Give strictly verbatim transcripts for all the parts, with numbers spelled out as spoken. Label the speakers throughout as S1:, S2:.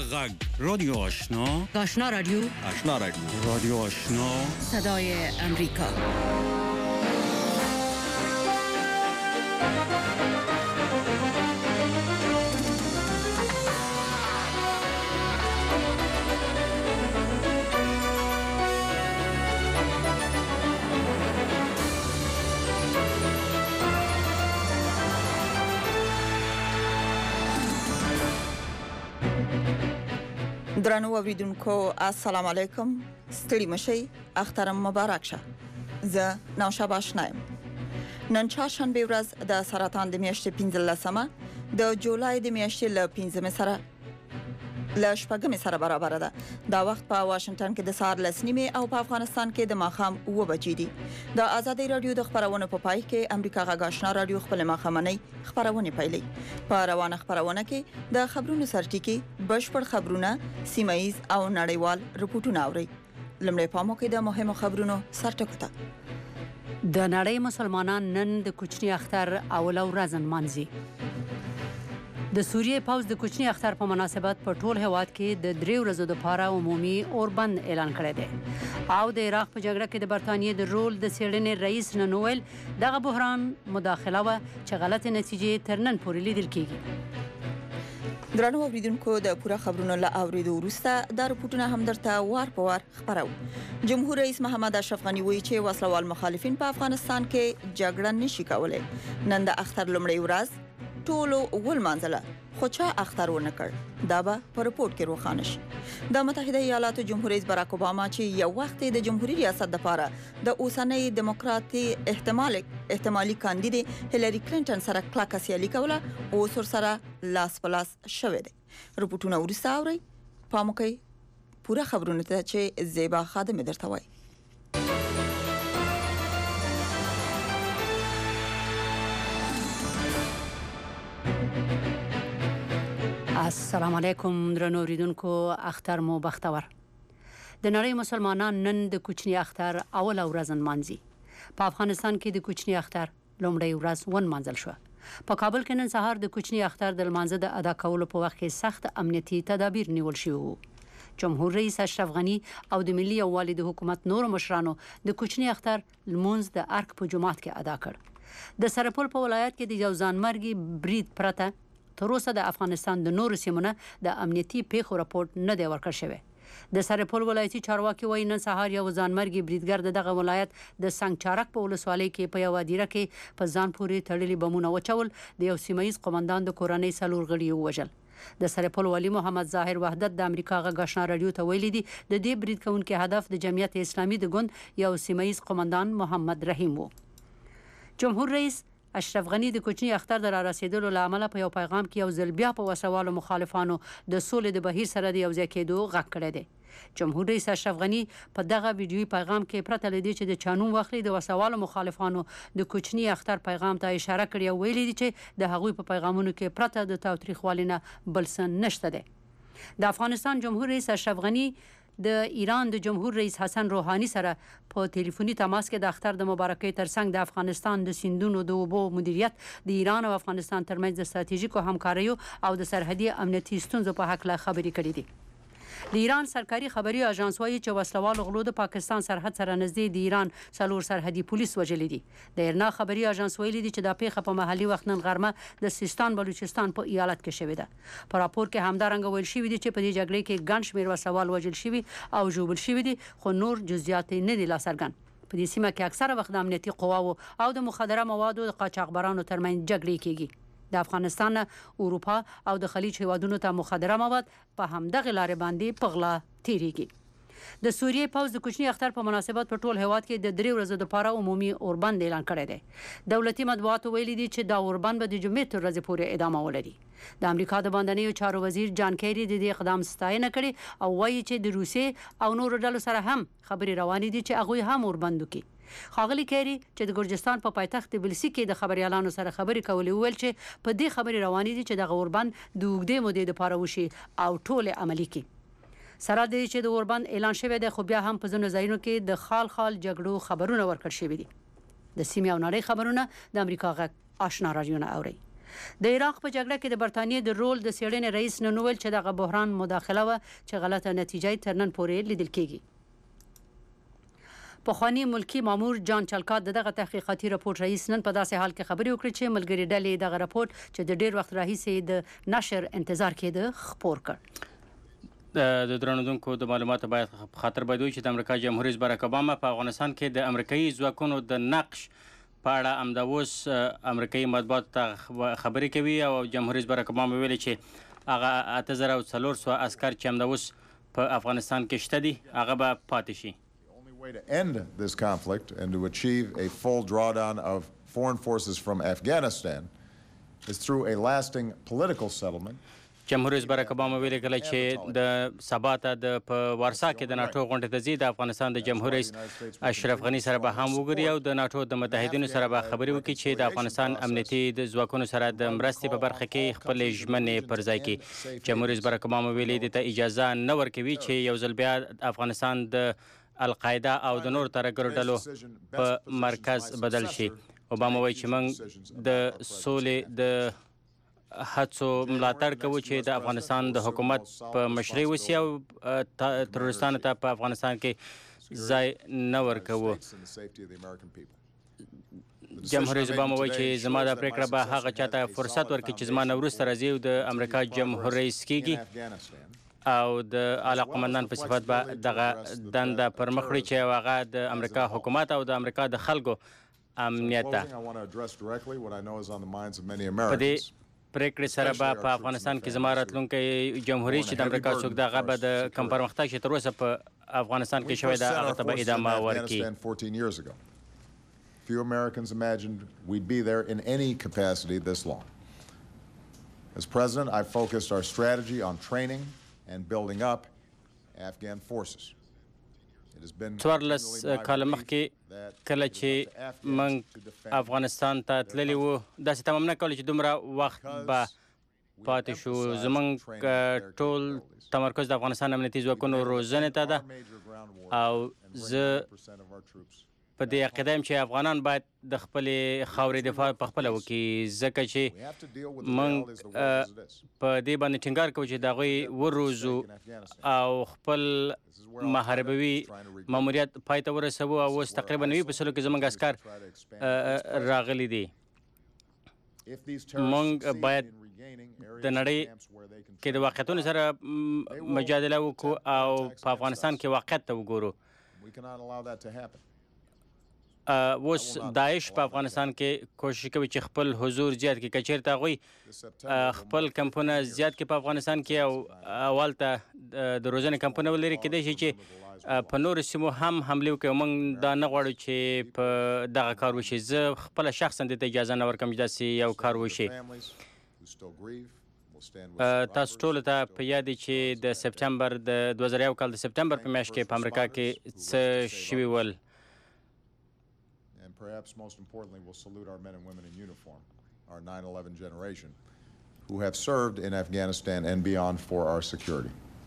S1: غږ رادیو آشنا
S2: آشنا رادیو
S1: آشنا رادیو رادیو آشنا
S2: صدای امریکا.
S3: درنو اوریدونکو السلام علیکم، ستړي مشي، اختر مبارک شه. زه نوشابه آشنایم. نن چهارشنبه ورځ د سرطان د میاشتې پنځلسمه د جولای د میاشتې له پنځمې سره له شپږمې سره برابر ده. دا وخت په واشنگټن کې د سهار لس نیمې او په افغانستان کې د ماښام اوه بجې دي. د آزادۍ رادیو د خبرونو په پای کې امریکا غږ آشنا رادیو خپل ماښامنۍ خبرونه پیلي. په روانه خبرونه کې د خبرونو سرټیکي بشپړ خبرونه، سیمایي او نړیوال رپورټونه اوري. لمړی پامو کې د مهمو خبرونو سرټکو ته.
S2: د نړۍ مسلمانان نن د کوچني اختر اوله ورځ نمانځي. د سوریې پوځ د کوچني اختر په مناسبت په ټول هیواد کې د درې ورځو لپاره عمومي اوربند اعلان کړی دی. او د عراق په جګړه کې د برتانیې د رول د څېړنې رئیس نن وویل دغه بحران مداخله وه چې غلطې نتیجې تر نن پورې لیدل کیږي.
S3: درنو اوریدونکو د پوره خبرونو له اوریدو وروسته دا رپورټونه هم درته وار په وار خبرو. جمهور رئیس محمد اشرف غنی وایي چې وسلوال مخالفین په افغانستان کې جګړه نشي کولای. نن د اختر لومړۍ ورځ ټولو ولمانځله، خو چا اختر ونه کړ. دا به په رپورټ کې روښانه شي. د متحده ایالاتو جمهور رئیس باراک اوباما چې یو وخت د جمهوریت ریاست لپاره د اوسنۍ دیموکراتي احتمال احتمالي کاندید هیلری کلینټن سره کلکه سیالي کوله، اوس ورسره لاس په لاس شوی دی. رپورټونه وروسته اورئ. پام وکړئ پوره خبرونه ته چې زیبا خادم درته وایي.
S2: السلام علیکم درنو اوریدونکو، اختر مو بختور. د نړۍ مسلمانان نن د کوچني اختر اوله ورځ نمانځي. په افغانستان کې د کوچني اختر لومړۍ ورځ ونمانځل شوه. په کابل کې نن سهار د کوچني اختر د لمانځه د ادا کولو په وخت کې سخت امنیتي تدابیر نیول شوي وو. جمهور رئیس اشرف غنی او د ملي یووالي د حکومت نورو مشرانو د کوچني اختر لمونځ د ارک په جومات کې ادا کړ. د سرپل په ولایت کې د یو ځانمرګي برید پرته تر اوسه د افغانستان د نورو سیمونه د امنیتي پیښو راپورټ نه دی ورکړل شوی. د سرپل ولایتي چارواکي وایي نن سهار یو ځانمرګي بریدګر د دغه ولایت د سنگ چارک په ولسوالۍ کې په یوه دیره کې په ځان پورې تړلي بمونه وچول، د یو سیمایي قومندان د کورنۍ څلور غړي ووژل. د سرپل والي محمد ظاهر وحدت د امریکا غږ آشنا رادیو ته ویلي دي د دې برید کوونکي هدف د جمعیت اسلامي د ګوند یو سیمایي قومندان محمد رحیم و. جمهور رئیس اشرف غنی د کوچني اختر د را رسیدلو له امله په یو پیغام کې یو ځل بیا په وسوالو مخالفانو د سولې د بهیر سره د یو ځای کېدو غږ کړی دی. جمهور رئیس اشرف غنی په دغه ویډیوي پیغام کې پرته له دې چې د چانوم واخلي د وسوالو مخالفانو د کوچني اختر پیغام ته اشاره کړې او ویلي دي چې د هغوی په پیغامونو کې پرته د تاوتریخوالي نه بل څه نشته دی. د افغانستان جمهور رئیس اشرف غنی د ایران د جمهور رئیس حسن روحانی سره په ټلیفوني تماس کې د اختر د مبارکۍ ترڅنګ د افغانستان د سیندونو د اوبو مدیریت، د ایران او افغانستان ترمنځ د ستراتیژیکو همکاریو او د سرحدي امنیتي ستونزو په حق له خبرې کړې دي. د ایران سرکاري خبري اژانس وایي چې وسلوالو غلو د پاکستان سرحد سره نږدې د ایران څلور سرحدي پولیس وژلي دي. د ایرنا خبري اژانس ویلي دي چې دا پیښه په محلي وخت نن غرمه د سیستان بلوچستان په ایالت کې شوې ده. په راپور کې همدارنګه ویل شوي دي چې په دې جګړې کې ګڼ شمېر وسلوال وژل شوي او ژوبل شوي دي، خو نور جزئیات نه دي لاڅرګند. په دې سیمه کې اکثره وخت د امنیتي قواو او د مخدره موادو د قاچاقبرانو ترمنځ جګړې کیږي. د افغانستان، اروپا او د خلیج هیوادونو ته مخدره مواد په همدغه لارې باندې په غلا تیریږي. د سوریې پوځ د کوچني اختر په مناسبت په ټول هیواد کې د درې ورځو لپاره عمومي اوربند اعلان کړی دی. دولتي مطبوعاتو ویلي دي چې دا اوربند به د جمعې تر ورځې پورې ادامه ولري. د امریکا د بهرنیو چارو وزیر جان کیری د دې اقدام ستاینه کړې او وایي چې د روسیې او نورو ډلو سره هم خبرې روانې دي چې هغوی هم اوربند وکړي. ښاغلي کیری چې د ګرجستان په پایتخت تبلیسي کې د خبريالانو سره خبرې کولې ویل چې په دې خبرې روانې دي چې دغه اوربند د اوږدې مودې لپاره وشي او ټول عملي کړي. سره دې چې د اوربند اعلان شوی دی، خو بیا هم په ځینو ځایونو کې د خال خال جګړو خبرونه ورکړل شوي دي. د سیمې او نړۍ خبرونه د امریکا غږ آشنا رادیو نه اوري. د عراق په جګړه کې د برتانیې د رول د څېړنې رئیس نن وویل چې دغه بحران مداخله وه چې غلطه نتیجه یې تر نن پورې لیدل کېږي. پخوانی ملکی مامور جان چلکات دغه تحقیقاتي راپور رئیس نن په داسې حال کې خبرې وکړې چې ملګري ډلې دغه راپور چې د ډېر وخت راهیسې د نشر انتظار کېده خپور کړ.
S4: د درنودونکو د معلوماتو باید خاطر باید وي چې د امریکا جمهور رئیس باراک اوباما په افغانستان کې د امریکایي ځواکونو د نقش په اړه همدا اوس امریکایي مطبوعاتو ته خبرې کوي او جمهور رئیس باراک اوباما ویلي چې هغه اته زره او څلور سوه عسکر چې همدا اوس په افغانستان کې شته دي هغه به پاتې شي.
S5: The way to end this conflict and to achieve a full drawdown of foreign forces from Afghanistan is through a lasting political settlement.
S4: جمهور رئیس باراک اوباما ویلي کله چې د سبا ته د په وارسا کې د ناټو غونډې ته ځي د افغانستان د جمهور رئیس اشرف غني سره به هم وګوري او د ناټو د متحدینو سره به خبرې وکړي چې د افغانستان امنیتي د ځواکونو سره د مرستې په برخه کې خپلې ژمنې پر ځای کړي. جمهور رئیس باراک اوباما ویلي دې ته اجازه نه ورکوي چې یو ځل بیا افغانستان د القاعده او د نور ترهګرو ډلو په مرکز بدل شي. اوباما وایي چې موږ د سولې د هڅو ملاتړ کوو چې د افغانستان د حکومت په مشرۍ وسي او ترورستانو ته په افغانستان کې ځای نه ورکوو. جمهور رئیس اوباما وایي چې زما دا پرېکړه به هغه چاته فرصت ورکړي چې زما نه وروسته راځي او د امریکا جمهور رئیس کیږي او د اعلی قماندان په صفت به دغه دنده پر مخ وړي چې هغه د امریکا حکومت او د امریکا د خلکو امنیت ته. په دې پریکړې سره به په افغانستان کې زما راتلونکی جمهوري چې د امریکا څوک د هغه به د کم پرمختګ چې تر اوسه په افغانستان کې شوی ده هغه ته به ادامه ورکړي.
S5: Few Americans imagined we'd be there in any capacity this long. As president, I focused our strategy on training and building up Afghan forces.
S4: څوارلس کاله مخکې کله چې موږ افغانستان ته تللي وو داسې تمام نه کولو چې دومره وخت به پاتې شو. زموږ ټول تمرکز د افغانستان امنیتي ځواکونو روزنې ته ده او زه په دې عقیده یم چې افغانان باید د خپلې خاورې دفاع په خپله وکړي ځکه چې موږ په دې باندې ټینګار کوو چې د هغوی وروزو او خپل محاربوي ماموریت پای ته ورسوو او اوس تقریبا نوي په سلو کې زموږ عسکر راغلي دي. موږ باید د نړۍ کې د واقعیتونو سره مجادله وکړو او په افغانستان کې واقعیت ته وګورو. اوس داعش په افغانستان کې کوشش کوي چې خپل حضور زیات کړي. که چېرته هغوی خپل کمپونه زیات کړي په افغانستان کې او اول ته د روزنې کمپونه ولري کېدای شي چې په نورو سیمو هم حملې وکړي. موږ دا نه غواړو چې په دغه کار وشي. زه خپله شخصا دې ته اجازه نه ورکوم چې داسې یو کار وشي. تاسو ټولو ته په یاد دی چې د سپټمبر د دوه زره یو کال د سپټمبر په میاشت کې په امریکا کې څه شوي ول.
S5: Perhaps most importantly, we'll salute our men and women in uniform, our nine eleven generation, who have served in Afghanistan and beyond for our security.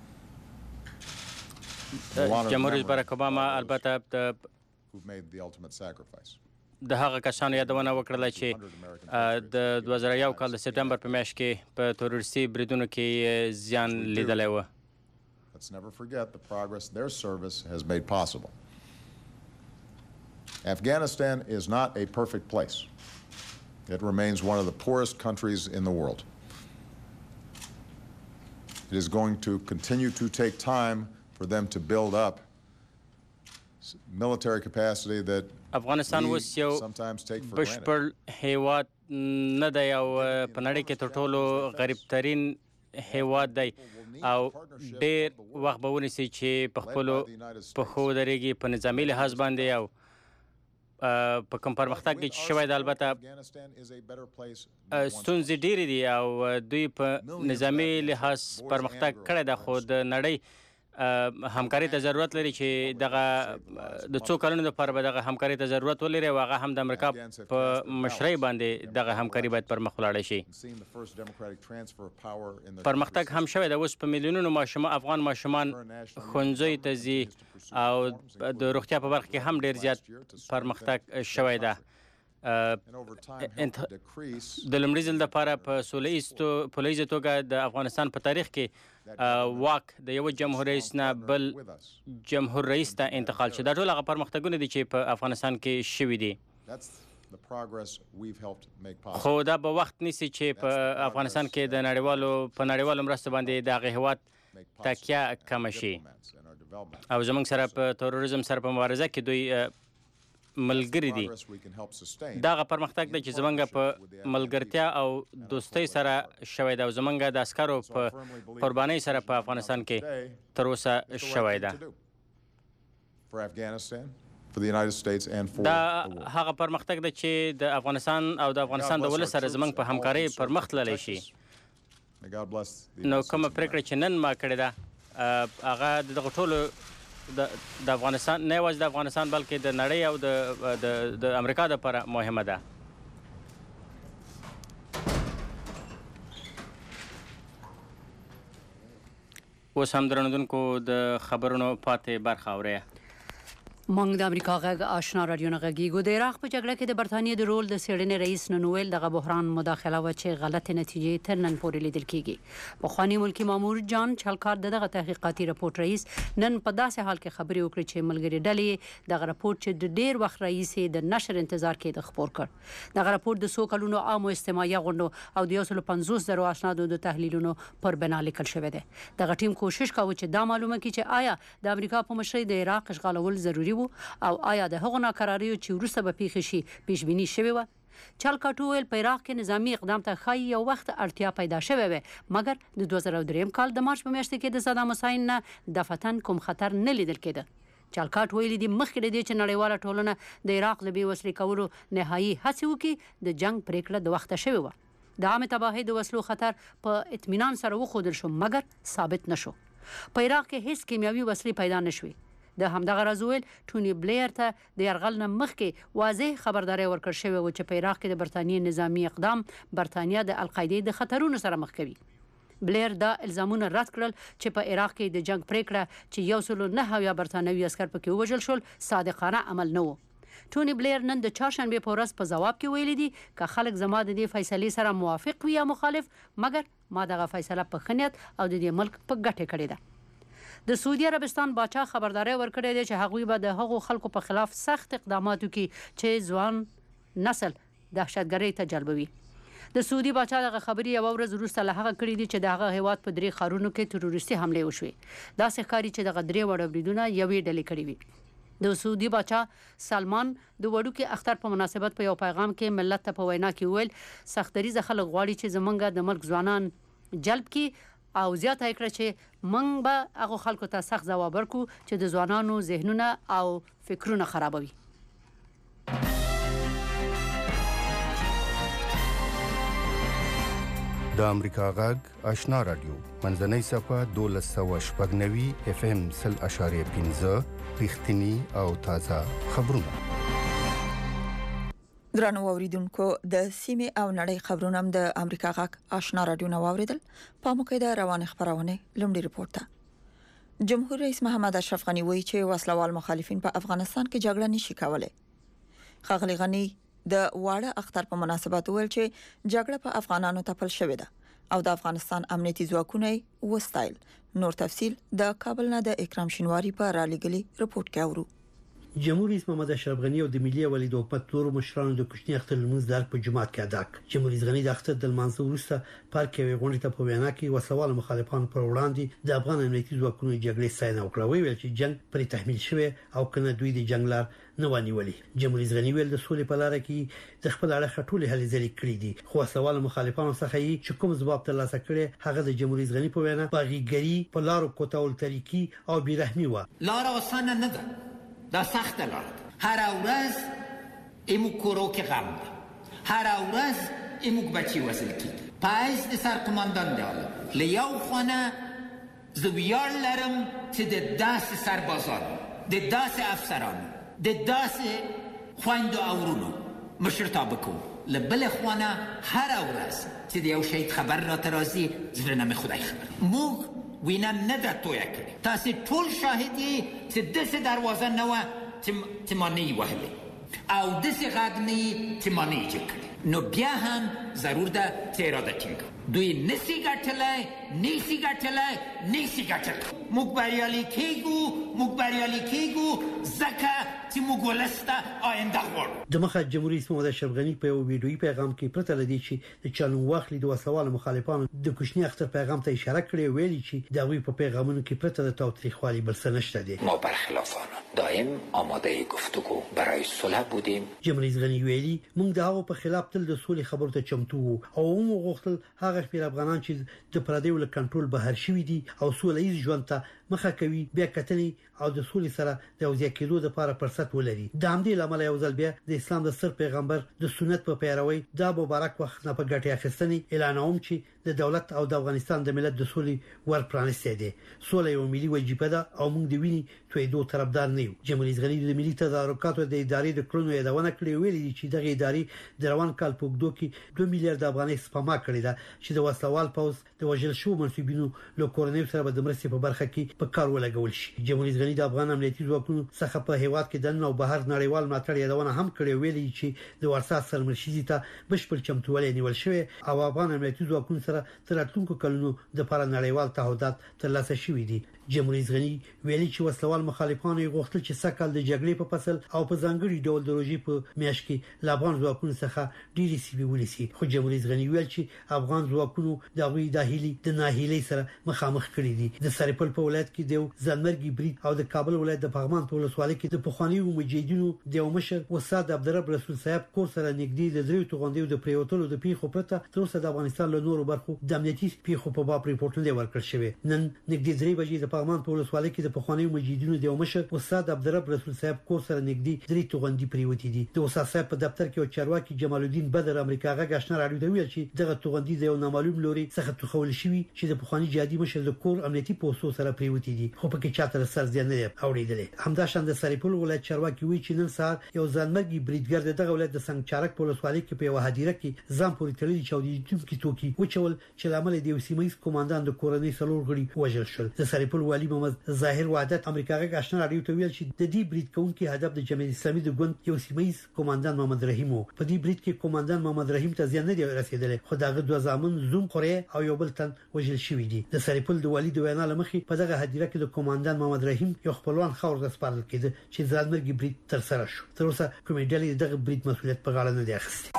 S4: جمهور رئیس باراک اوباما البته
S5: who've made the ultimate sacrifice.
S4: د هغه کسانو یادونه وکړله چې د دوه زره یو کال د سپټمبر په میاشت کې په تروریستي بریدونو کې زیان لیدلی و.
S5: Let's never forget the progress their service has made possible. Afghanistan is not a perfect place. It remains one of the poorest countries in the world. It is going to continue to take time for them to build up military capacity that
S4: افغانستان اوس یو بشپړ هیواد نه دی او په نړۍ کې تر ټولو غریب ترین هیواد دی او ډېر وخت به ونیسي چې په خپلو پښو ودرېږي په نظامي لحاظ باندې او په کوم پرمختګ کې چې شوی دی. البته ستونزې ډېرې دي او دوی په نظامي لحاظ پرمختګ کړی ده خو د نړۍ همکاري ته ضرورت لري چې دغه د څو کلونو لپاره به دغه همکاري ته ضرورت ولري او هغه هم د امریکا په مشرۍ باندې دغه همکاري باید پر مخ ولاړه شي. پرمختګ هم شوی دی. اوس په میلیونونو ماشومان افغان ماشومان ښوونځیو ته ځي او د روغتیا په برخه کې هم ډېر زیات پرمختګ شوی ده. د لومړي ځل لپاره په سوله توګه د افغانستان په تاریخ کې واک د یو جمهور رئیس نه بل جمهور رئیس ته انتقال شي. دا ټول هغه پرمختګونه دي چې په افغانستان کې شوي دي. خو دا به وخت نیسي چې په افغانستان کې د نړیوالو په نړیوالو مرستو باندې د هغې هېواد تکیه کمه شي او زموږ سره په تروریزم سره په مبارزه کې دوی ملګری دي. دا هغه پرمختګ دی چې زمونږ په ملګرتیا او دوستۍ سره شوی ده او زمونږ د عسکرو په قربانۍ سره په افغانستان کې تر اوسه شوی ده. دا هغه پرمختګ دی چې د افغانستان او د افغانستان د ولس سره زمونږ په همکارۍ پر مخ تللی شي. نو کومه پرېکړه چې نن ما کړې ده هغه د دغو ټولو د افغانستان نه یوازې د افغانستان بلکې د نړۍ او د د امریکا دپاره مهمه ده. اوس هم درنودونکو د خبرونو پاتې برخه اورئ.
S2: موږ د امریکا غږ آشنا رادیو نه غږیږو. د عراق په جګړه کې د برتانیې د رول د څېړنې رئیس نن وویل دغه بحران مداخله وه چې غلطې نتیجې تر نن پورې لیدل کېږي. پخواني ملکي مامور جان چلکار د دغه تحقیقاتي رپورټ رئیس نن په داسې حال کې خبرې وکړې چې ملګري ډلې دغه رپورټ چې د ډېر وخت راهیسې د نشر انتظار کېده خپور کړ. دغه رپورټ د څو کلونو عامو اجتماعي غونډو او د یو سلو پنځوس زرو اسنادو د تحلیلونو پر بنا لیکل شوی دی. دغه ټیم کوشش کاوه چې دا معلومه کړي چې آیا د امریکا په مشرۍ د عراق اشغالول ضروري او آیا د هغو ناکراریو چې وروسته به پیښې شي پیش بیني شوې وه. چالکاټ وویل په عراق کې نظامي اقدام ته ښایي یو وخت اړتیا پیدا شوې وه مګر د دوه زره دریم کال د مارچ په میاشت کې د صدام حسین نه دفتن کوم خطر نه لیدل کېده. چالکاټ ویلي دي مخکې د دې چې نړیواله ټولنه د عراق له بې وسلې کولو نهایي هڅې وکړي د جنګ پرېکړه د وخته شوې وه. د عامې تباهۍ د وسلو خطر په اطمینان سره وښودل شو مګر ثابت نه شو. په عراق کې هیڅ کیمیاوي وسلې پیدا نه شوې. د همدغه راز ویل ټوني بلیر ته د یرغل نه مخکې واضح خبرداری ورکړل شوی و چې په عراق کې د برتانیې نظامي اقدام برتانیا د القاعدې د خطرونو سره مخ کوي. بلیر دا الزامونه رد کړل چې په عراق کې د جنگ پرېکړه چې یو سلو نهه اویا برتانوي عسکر پکې ووژل شول صادقانه عمل نه و. ټوني بلیر نن د چهارشنبې په ورځ په ځواب کې ویلي دي که خلک زما د دې فیصلې سره موافق وي یا مخالف مګر ما دغه فیصله په ښه نیت او د دې ملک په ګټه کړې ده. د سعودي عربستان باچا خبرداری ورکړی دی چې هغوی به د هغو خلکو په خلاف سخت اقدامات وکړي چې ځوان نسل دهشتګرۍ ته جلبوي. د سعودي باچا دغه خبرې یوه ورځ وروسته له هغه کړي دي چې د هغه هیواد په درې ښارونو کې تروریستي حملې وشوې. داسې ښکاري چې دغه درې وړه بریدونه یوې ډلې کړي وي. د سعودي باچا سلمان د وړوکي اختر په مناسبت په یو پیغام کې ملت ته په وینا کې وویل سختدریزه خلک غواړي چې زمونږ د ملک ځوانان جلب کړي او زیاته یې کړه چې موږ به هغو خلکو ته سخت ځواب ورکړو چې د ځوانانو ذهنونه او فکرونه خرابوي.
S6: د امریکا غږ آشنا رادیو منځنۍ صفحه دولس سوه شپږ نوي اف ام سل اشاریه پنځه رښتیني او تازه خبرونه.
S3: درنو اوریدونکو د سیمې او نړۍ خبرونه هم د امریکا غږ آشنا رادیو نو اوریدل. په موقع د روان خبرونه لومړی رپورت ته جمهور رئیس محمد اشرف غنی وایي چې وسلوال مخالفین په افغانستان کې جګړه نشي کولای. ښاغلی غنی د واړه اختر په مناسبت ویل چې جګړه په افغانانو تپل شوې ده او د افغانستان امنیتي ځواکونه وستایل. نور تفصيل د کابل نه د اکرام شینواری په رالیګلي رپورت کې اورو.
S7: جمهور رئیس محمد اشرف غنی او د ملي اولي د حکومت تور مشرانو د کوچني اختر لمونځ در په جماعت کې ادا کړ. جمهور رئیس غنی د اختر د لمانځه وروسته پارک کې غونډه ته په وینا کې وسوال مخالفانو پر وړاندې د افغان امنیتي ځواکونو جګړې ستاینه وکړه. ویل چې جنگ پر تحمیل شوی او کنه دوی د جنگ لار نه ونیولې. جمهور رئیس غنی ویل د سولې په لار کې د خپل اړه ټولې هلې ځلې کړې دي خو وسوال مخالفانو څخه یې چې کوم ځواب ترلاسه کړي هغه د جمهور رئیس غنی په وینا باغیګری په لارو کوتاول طریقې او بیرحمي و.
S8: لار آسان نه ده، دا سخت لار. هر ورځ ایمو کورو کې غم ده، هر ورځ ایمو بچي وصل کی پایز د سر قماندان دی لیاو خانه زویار لرم چې د داس سربازان د داس افسران د داس خويندو اورونو مشرتابه کو لبل خوانه هر ورځ چې د یو شهید خبر را ترازی زړه نه خدای خبر موږ وینا نه ده تویا کړی تاسو ټول شاهدی چې د دروازه نه و چې ما نه وهلې او داسې غږ نه یې چې ما نه یې جګ کړي، نو بیا هم ضرور ده چې اراده ټینګه دوی نسی ګټلی نسی ګټلی نسی ګټلی. موږ بریالي کېږو موږ بریالي کېږو ځکه چې موږ ولس ته آینده غواړو.
S7: د مخه جمهوریت رئیس محمد اشرف غني په یو ویډیویي پیغام کې پرته له دې چې د چالو واخلي د وسوال مخالفانو د کوچني اختر پیغام ته اشاره کړې، ویلي چې د هغوی په پیغامونو کې پرته د تاوتریخوالي بل څه نشته دی.
S8: ما برخلافانان دائم آماده گفتگو برای صلح بودیم.
S7: جمهوریت رئیس غني ویلي موږ د هغو په خلاف تل د سولې خبرو ته چمتو وو او موږ غوښتل هغه شمېر افغانان چې د پردیو له کنټرول بهر شوي دي او سوله ییز ژوند ته مخه کوي بیا کتنې او د سولې سره د یوځای کېدو لپاره فرصت ولري. د همدې لامل یو ځل بیا د اسلام د سر پیغمبر د سنت په پیروي دا مبارک وخت نه په ګټه اخیستنې اعلانوم چې د دولت او د افغانستان د ملت د سولې ور پرانیسته دي. سوله یو ملي وجیبه ده او موږ د ویني تویدو طرفدار نه یو. جمهوریت غني د ملي تدارکاتو د ادارې د کړنو یادونه کړې، ویلي چې دغه ادارې د روان کال په اوږدو کې دوه میلیارډ افغانۍ سپما کړې ده چې د وسلوال پوز د وژل شو منسوبینو له کورنۍ سره د مرستې په برخه کې په کار ولګول شي. جمهوریت غني د افغان امنیتي ځواکونو څخه په هیواد کې د نن او بهر نړیوال ملاتړ یادونه هم کړې، ویلي چې د ورسا سرمرشدي ته بشپړ چمتووالی نیول شوی او افغان امنیتي ځواکونو سره تر راتلونکو کلونو د لپاره نړیوال تعهدات ترلاسه شوي دي. جمهوریت غني ویلي چې وسلوال مخالفانو غوښتل چې سکهال د جګړې په فصل او په ځانګړي ډول د روژې په میاشت کې افغان ځواکونو څخه ډېری سیمې ونیسي، خو جمهوریت غني ویل چې افغان ځواکونو د غوي داخلي د ناهیلۍ سره مخامخ کړي دي. د سرپل په ولایت کې د ځانمرګي برید او د کابل ولایت د پغمان په ولسوالۍ کې د پخوانیو مجاهدینو د مشر وساد عبدالرب رسول صاحب کور سره نږدې د دریو توغندیو د پریوتلو د پیښو پرته تر اوسه د افغانستان له نورو برخو د امنیتي پیښو په باب ریپورټونه ورکړل شوی. نن نږدې درې بجې د پغمان په ولسوالۍ کې د پخوانیو مجاهدینو د مشر وساد عبدالرب رسول صاحب کور سره نږدې درې توغندي پریوتې دي. د وساد صاحب په دفتر کې او چارواکي جمال الدین بدر امریکا غږ آشنا راډیو ته ویل چې دغه توغندي د یو نامعلوم لوري څخه توخول شوی چې د پخوانی جهادي مشر د کور امنیتي پوسټو سره پریوتې دي، خو پکې چاته سر ځان نه اوریدلې. همداشان د سرپل ولایت چارواکي وی چې نن سهار یو ځانمرګي بریدګر دغه ولایت د څنګه چارک په ولسوالۍ کې په یو هدیره کې ځان پورې تړلي چاودي کې توکي وچول چې لامل د سیمایي کمانډان د کورنۍ سلور غړي وژل شول. د سرپل والی محمد ظاهر وعدت امریکا غږ آشنا راډیو ته ویل چې د دې برید کوونکي هدف د جمهوریت اسلامي د ګوند یو سیمایي کمانډان محمد رحیم وو. په دې برید کې کمانډان محمد رحیم ته ځان نه دی رسیدلی، خو دغه دوه ځامن زوم خوري او یو بل تن وژل شوی دي. د سرپل د والی د وینا لمخې په دغه هدیره کې د کمانډان محمد رحیم یو خپلوان خور د سپارل کېده چې ځانمرګي برید تر سره شو. تر اوسه کومې ډلې دغه برید مسولیت په غاړه نه دی اخیستی.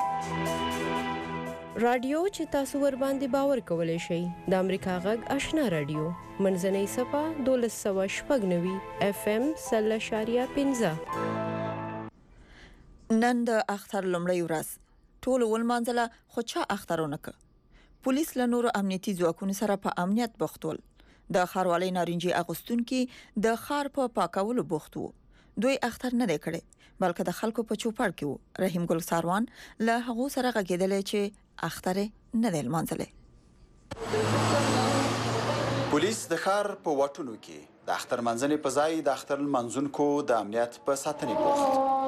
S9: رادیو چې تاسو ور باندې باور کولای شئ د امریکا غږ آشنا رادیو منځنۍ صفه دولس سوه شپږ نوي اف ام سل اشاریه پنځه.
S3: نن د اختر لومړی ورځ ټول ولمانځله، خو چا اخترونه ک پولیس له نورو امنیتي ځواکونو سره په امنیت بوختول. د خاروالۍ نارنجي اغوستونکو د خار په پاکولو بوخت وو. دوی اختر نه دی کړي بلکې د خلکو په چوپړ کې وو. رحیم ګل ساروان له هغه سره غږیدل چې اختر نه دی لمانځلې.
S10: پولیس د ښار په واټونو کې د اختر منځنې په ځای د اختر منځونکو د امنیت په ساتنې بوخت.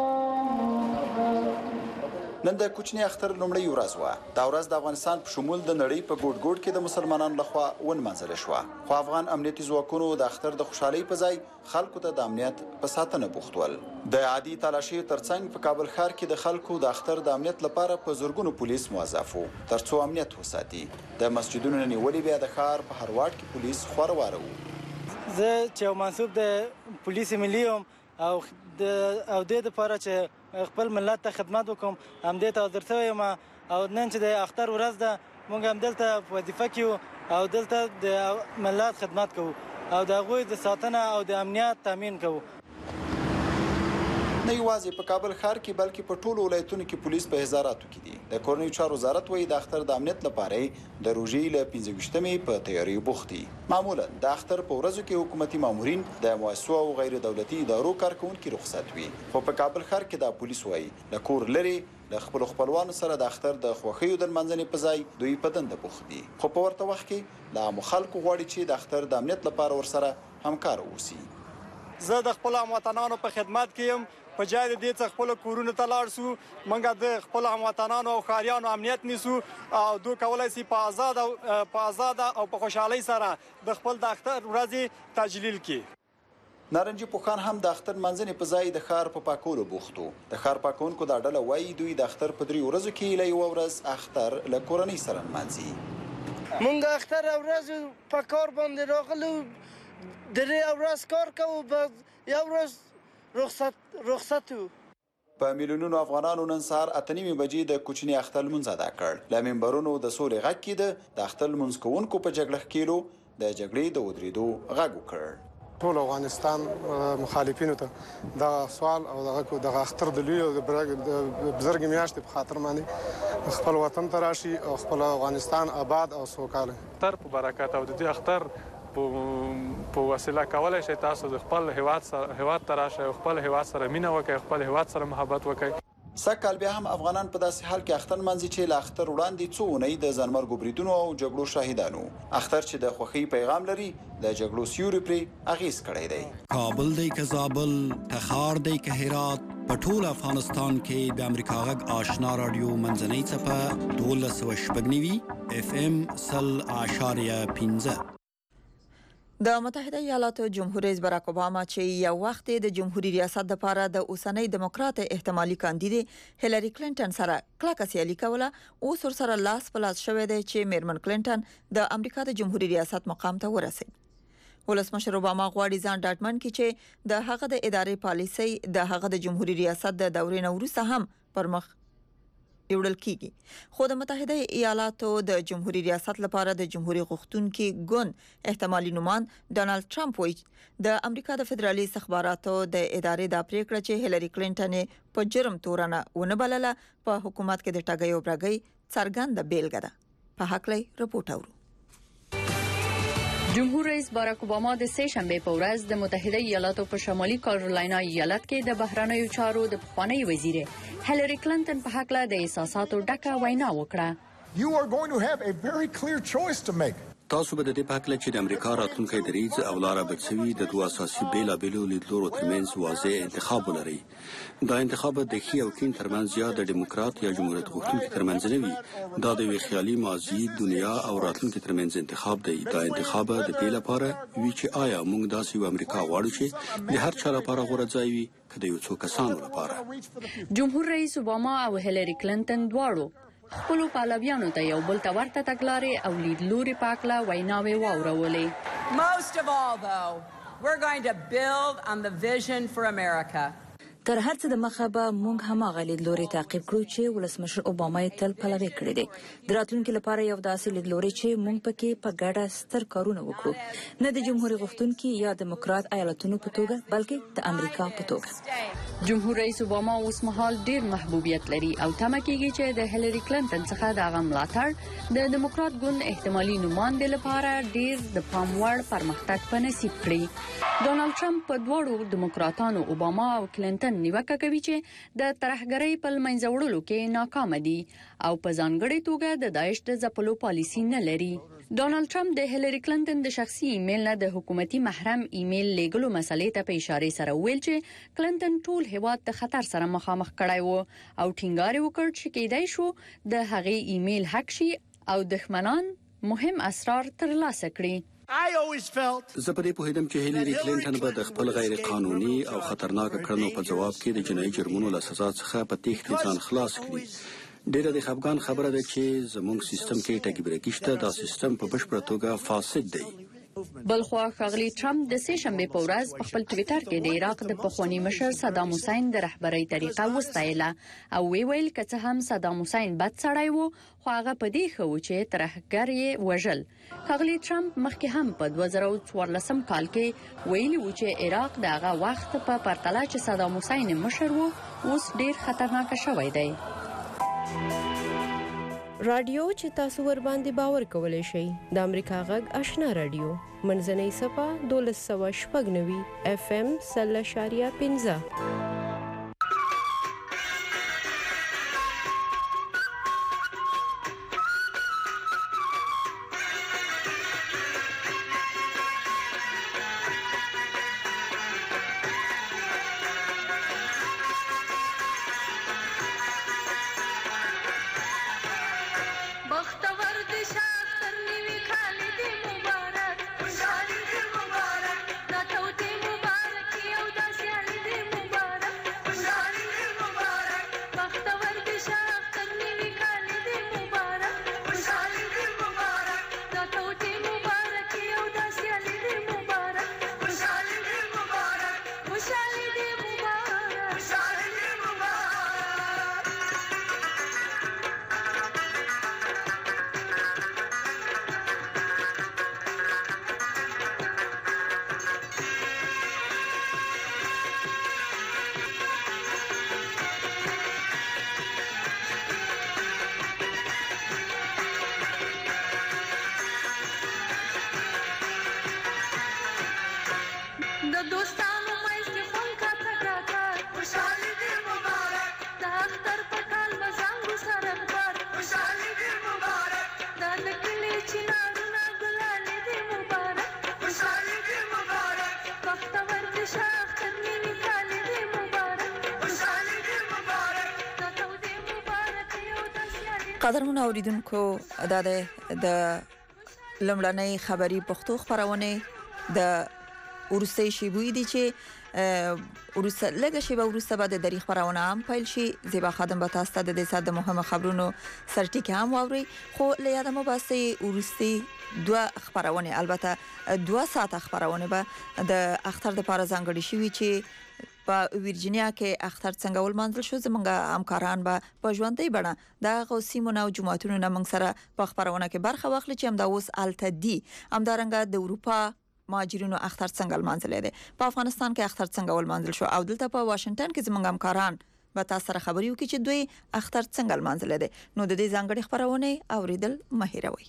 S10: نن د کوچني اختر لومړی ورځ وه. دا ورځ د افغانستان په شمول د نړۍ په ګوټ ګوټ کې د مسلمانانو لخوا ونمانځل شوه، خو افغان امنیتي ځواکونو د اختر د خوشحالۍ په ځای خلکو ته د امنیت په ساتنه بوخت ول. د عادي تلاشي ترڅنګ په کابل ښار کې د خلکو د اختر د امنیت لپاره په زورګونو پولیس موظف وو ترڅو امنیت وساتي. د مسجدونو نیولې بیا د ښار په هر واټ کې پولیس خورواره وو.
S11: زه چې منصوب د پولیس ملي یم او د او د لپاره چې خپل ملت ته خدمت وکم هم دې ته حاضر شوی یم او نن چې د اختر ورځ ده موږ هم دلته په وظیفه کې او دلته د ملت خدمت کوو او د هغوی د ساتنه او د امنیت تامین کوو.
S10: نه یوازې په کابل ښار کې بلکې په ټولو ولایتونو کې پولیس په هزاراتو کې دي. د کورنیو چارو وزارت وایي د اختر د امنیت لپاره د روژې له پنځه ویشتمې په تیاریو بوخت دي. معمولا د اختر په ورځو کې حکومتي مامورین د مؤسسو او غیر دولتي ادارو کارکونکي رخصت وي، خو په کابل ښار کې د پولیس وایي د کور لري د خپل خپلوانو سره د اختر د خوښیو د منځنې په ځای دوی په دنده بوخت دي، خو په ورته وخت کې د عامو خلکو غواړي چې د اختر د امنیت لپاره ورسره همکار اوسي.
S12: زه د خپل هموطنانو په خدمت کې یم. په جای د دې څخه خپل کورونو ته لاړ سو موږ د خپل هموطنانو او ښاریانو امنیت نیسو او دوی کولای شي په آزاد او په آزاد او په خوشحالۍ سره د خپل د اختر ورځې تجلیل کړي.
S10: نارنجي پوخان هم د اختر منځنې په ځای د ښار په پاکولو بوخت وو. د ښار پاکونکو دا ډله وایي دوی د اختر په درې ورځو کې له یوه ورځ اختر له کورنۍ سره نمانځي.
S13: مونږ اختر ورځ په کار باندې راغلو، درې ورځ کار کوو، بعد یو ورځ رخصت رخصت وو.
S10: په میلیونونو افغانانو نن سهار اته نیمې بجې د کوچني اختر لمونځ ادا کړ. له منبرونو د سولې غږ کېده. د اختر لمونځ کوونکو په جګړه ښکېلو د جګړې د ودرېدو غږ وکړ.
S14: ټول افغانستان مخالفینو ته د سوال او دغه د اختر د لوی او د بزرګ میاشتې په خاطر باندې خپل وطن ته راشي او خپل افغانستان آباد او سوکاله.
S15: اختر په برکت او د دې اختر په وسیله کولای شي تاسو د خپل هیواد سره هیواد ته راشئ او خپل هیواد سره مینه وکړئ، خپل هیواد سره محبت وکړئ.
S10: سږکال بیا هم افغانان په داسې حال کې اختر منځي چې له اختر وړاندې څو اونۍ د ځانمرګو بریدونو او جګړو شاهدانو. اختر چې د خوښۍ پیغام لري د جګړو سیوري پرې اغیز کړی دی.
S1: کابل دی که زابل، تخار دی که هرات، په ټول افغانستان کې د امریکا غږ آشنا رادیو منځنۍ څپه دولس سوه شپږ نوي اف ام سل اعشاریه پنځه.
S3: د متحده ایالاتو جمهور رئیس باراک اوباما چې یو وخت د جمهوریت ریاست لپاره د اوسنۍ دموکرات احتمالي کاندید هیلری کلینټن سره کلکه سیالي کوله، اوس ورسره لاس په لاس شوی دی چې میرمن کلینټن د امریکا د جمهوریت ریاست مقام ته ورسید. ولسمشر اوباما غواړي ځان ډاډمن کړي چې د هغه د ادارې پالیسي د هغه د جمهوریت ریاست د دورې نه وروسته هم پرمخ یوړل کیږي. خو د متحده ایالاتو د جمهوریت ریاست لپاره د جمهوریت غوښتونکي ګوند احتمالي نومان ډانلډ ټرمپ وایي د امریکا د فدرالي استخباراتو د ادارې د پریکړه چې هیلری کلینټن په جرم تورنه ونه بلله په حکومت کې د ټاګي او برګي څرګنده بیلګه ده. په حق لای رپورټ اورو.
S16: جمهور رئیس باراک اوباما د سه شنبه په ورځ د متحده ایالاتو په شمالي کارولاینا ایالت کې د بهرنیو چارو د پخوانی وزیر هیلری کلینټن په حق له د احساساتو ډکه وینا وکړه.
S17: You are going to have a very clear choice to make.
S1: تاسو به د دې په حق چې د امریکا راتلونکي دریځ او لاره بچوي د دوه اساسي بیلابېلو لیدلورو ترمنځ واضح انتخاب ولري. دا انتخاب د ښي او کیڼ ترمنځ یا د دیموکرات یا جمهوریت غوښتونکي ترمنځ نه وي. دا د یوې خیالي ماضي، دنیا او راتلونکي ترمنځ انتخاب دی. دا انتخاب د دې لپاره وی چې آیا موږ داسې یو امریکا غواړو چې د هر چا لپاره غوره ځای وي که د یو څو کسانو لپاره.
S16: جمهور رئیس اوباما او هیلری کلینټن دواړو خپل پالویانو ته یو بل ته ورته تګلارې او لیدلوري پاکله ویناوې واورولې.
S18: Most of all though, we're going to build on the vision for America.
S19: تر هر څه د مخه به موږ هماغه لیدلوري تعقیب کړو چې ولسمشر اوباما یې تل پلوي کړی دی. د راتلونکي لپاره یو داسې لیدلوري چې موږ پکې په ګډه ستر کارونه وکړو، نه د جمهوریت غوښتونکي یا دیموکرات ایالتونو په توګه بلکې د امریکا په توګه.
S16: جمهور رئیس اوباما اوس مهال ډیر محبوبیت لري او تمه کیږي چې د هیلری کلینټن څخه د هغه ملاتړ د دیموکرات ګوند احتمالي نوماندې لپاره ډیر د پام وړ پرمختګ په نصیب کړي. ډونالد ټرمپ په دوړو دیموکراتانو اوباما او کلینټن نیوکه کوي چې د ترهګرۍ په منځ وړلو کې ناکام دي او په ځانګړي توګه د داعش د ځپلو پالیسي نه لري. ډونالد ټرمپ د هیلری کلینټن د شخصي ایمیل نه د حکومتي محرم ایمیل لیږلو مسلې ته په اشاره سره ویل چې کلینټن ټول هیواد د خطر سره مخامخ کړای وو او ټینګار وکړ چې کېدای شو د هغې ایمیل حق شي او دښمنان مهم اسرار ترلاسه کړي.
S1: زه په دې پوهیدم چې هیلری کلینټن به د خپل غیر قانوني او خطرناک کړنو په جواب کې د جنایي جرمونو له سزا څخه په تېښتې ځان خلاص کړي. ډیره د خفګان خبره ده چې زموږ سیستم کې ټاګي برګي شته. دا سیستم په بشپړه توګه فاسد دی.
S16: بلخوا ښاغلي ټرمپ د سه شنبه په ورځ په خپل ټویټر کې د عراق د پخواني مشر صدام حسین د رهبرۍ طریقه وستایله او وی ویل که څه هم صدام حسین بد سړی وو خو هغه په دې ښه و چې ترهګر یې وژل. ښاغلي ټرمپ مخکې هم په دوه زره څوارلسم کال کې ویلي و چې عراق د هغه وخت په پرتله چې صدام حسین مشر وو اوس ډیر خطرناک شوی دی.
S9: رادیو چې تاسو ور باندې باور کولای شئ د امریکا غږ آشنا رادیو منځنۍ صفه دولس سوه شپږ نوي اف ام سل اشاریه پنځه.
S20: مبارک دوستانو مېز کې خون کا تکا کار خوشالي دې مبارک د اختر په کال مزنګو سره بار خوشالي دې مبارک دا د کلی چنارونه ګلالي دې مبارک خوشالي دې مبارک بختور دې شاختر مینې کالي دې مبارک خوشالي دې مبارک دا تو دې مبارک یو د سیالي.
S3: قدرمن اوریدونکو دا د لمړنۍ خبري پښتو خبرونه د ورستي شیبوي دي چې ورسته لږه شی به ورسته به د دری خبرونه هم پیل شي. زیبا خادم به تاسو ته د دې سات د مهمه خبرونو سرټیکه هم واوري، خو له یاده مو باسي ورستي دوه خبرونه، البته دوه ساعت خبرونه به د اختر د پاره ځانګړي شي چې په ویرجینیا کې اختر څنګه ولمانځل شو. زمونږ همکاران به په ژوندۍ بڼه د غوسیمونو او جماعتونو نه موږ سره په خبرونه کې برخه واخلي چې هم دا اوس الته دي همدارنګه د اروپا مهاجرینو اختر څنګه ولمانځل دي، په افغانستان کې اختر څنګه ولمانځل شو، او دلته په واشنگټن کې زمونږ همکاران به تاسو سره خبري وکړي چې دوی اختر څنګه ولمانځل دي. نو د دې ځانګړي خبرونه اوریدل مهیروي.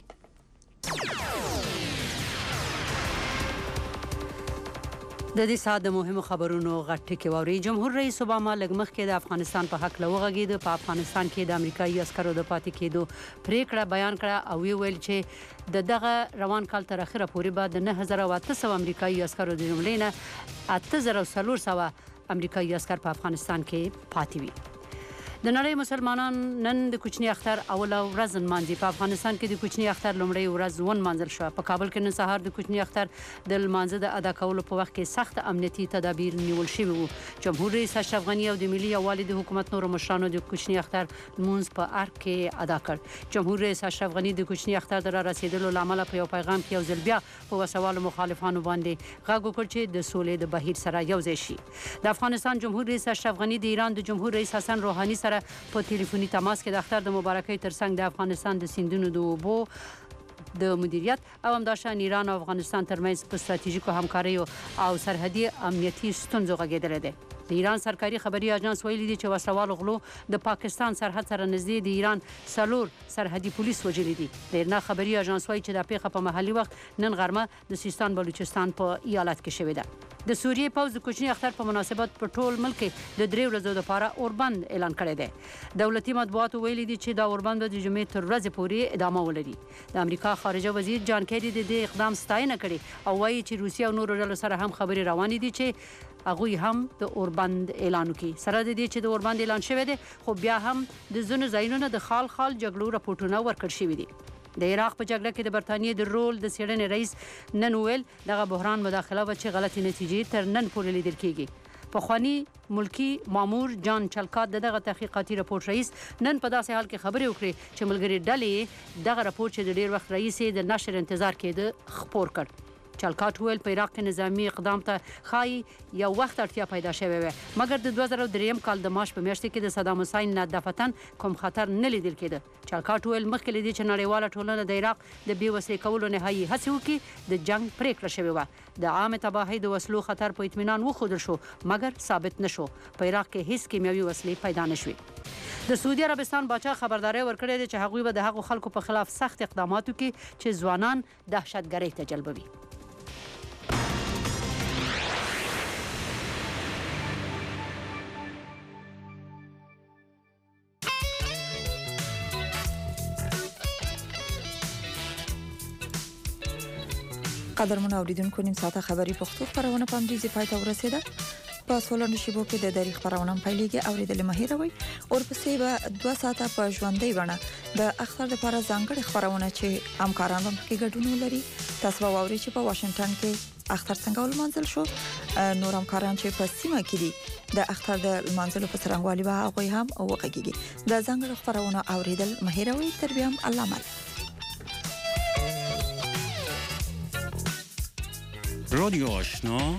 S2: د دې ساده مهمو خبرونو غټ کې ووري. جمهور رئیس اوباما لګمخ کې د افغانستان په حق لوغږید په افغانستان کې د امریکایي عسکرو د پاتې کېدو پریکړه بیان کړه او ویل چې د دغه روان کال تر اخره پورې به د نه هزار او اته سوه امریکایي عسکرو د جملې نه اته زره او څلور سوه امریکایي عسکر په افغانستان کې پاتې وي. د نړۍ مسلمانان نن د کوچنی اختر اول ورځ نمانځي. په افغانستان کې د کوچنی اختر لومړی ورځ ونمانځل شو. په کابل کې نن سهار د کوچنی اختر د لمانځه د ادا کولو په وخت کې سخت امنیتي تدابیر نیول شوي وو. جمهور رئیس اشرف غنی او د ملي یووالي د حکومت نور مشرانو د کوچنی اختر لمونځ په ارګ کې ادا کړ. جمهور رئیس اشرف غنی د کوچنی اختر د را رسیدلو لامل په یو پیغام کې یو ځل بیا په وسوالو مخالفانو باندې غږ وکړ چې د سولې د بهیر سره یو ځای شي. د افغانستان جمهور رئیس اشرف غنی د ایران د جمهور رئیس حسن روحاني سره په ټلیفوني تماس کې د اختر د مبارکۍ ترڅنګ د افغانستان د سیندونو د اوبو د مدیریت او همداشان ایران او افغانستان ترمنځ په ستراتیژیکو همکاریو او سرحدي امنیتي ستونزو غږېدل دي. د ایران سرکاري خبري اژانس ویلي دی چې وسلوال غلو د پاکستان سرحد سره نږدې د ایران سلور سرحدي پولیس وژلي دي. د ایران خبري اژانس وایي چې د پیښه په محلي وخت نن غرمه د سیستان بلوچستان په ایالت کې شوې ده. د سوریې پوځ د کوچنی اختر په مناسبت په ټول ملک د درې ورځو لپاره اوربند اعلان کړی دی. دولتي مطبوعات ویلي دي چې دا اوربند د جمعې تر ورځې پورې ادامه ولري. د امریکا خارجه وزیر جان کیری د دې اقدام ستاینه کړې او وایي چې روسیه او نورو ډلو سره هم خبرې روانې دي چې هغوی هم د اوربند اعلان وکړي. سره د دې چې د اوربند اعلان شوی دی، خو بیا هم د ځینو ځایونو د خال خال جګړو راپورټونه ورکړل شوي دي. د عراق په جګړه کې د برتانیې د رول د څېړنې رئیس نن ویل دغه بحران مداخله و چې غلطي نتیجې تر نن پورې لیدل کېږي. پخوانی ملکی مامور جان چلکات دغه تحقیقاتي راپور رئیس نن په داسې حال کې خبرې وکړي چې ملګری ډلې دغه راپور چې د ډیر وخت رئیس د نشر انتظار کېده خپور کړ. چلکات ویل په عراق کې نظامی اقدام ته خای یو وخت اړتیا پیدا شوې وه، مګر د دوه زره درې کال د مارچ په میاشت کې د صدام حسین نه دفتن کوم خطر نه لیدل کېده. چلکات ویل مخکې لدی چې نړیواله ټولنه د عراق د بې وسلې کولو نهایي هڅې وکړي د جنگ پریکړه شوې وه. د عامه تباهۍ د وسلو خطر په اطمینان وښودل شو، مګر ثابت نشو. په عراق کې هیڅ کیمیاوي وسلې پیدا نشوې. د سعودي عربستان باچا خبرداري ورکړې ده چې هغوی به د هغو خلکو په خلاف سخت اقدامات وکړي چې ځوانان دهشتګرۍ ته جلبوي.
S3: قدرمن اوریدونکو نیم ساعته خبري پښتو خبرونه په امریزي پای ته ورسیده. په سولند شیبو کې د دری خبرونه پیلېږي اوریدل مهیروي او پسې به دوه ساعته په ژوندۍ بڼه د اختر لپاره ځانګړي خبرونه چې همکاران هم کې ګډون لري. تاسو به واورئ چې په واشنگټن کې اختر څنګه ولمانځل شو. نور همکاران چې په سیمه کې دي د اختر د لمانځلو په څرنګوالي به هغه هم وغږیږي. د ځانګړي خبرونه اوریدل مهیروي تر بیا هم الله مل.
S21: رادیو آشنا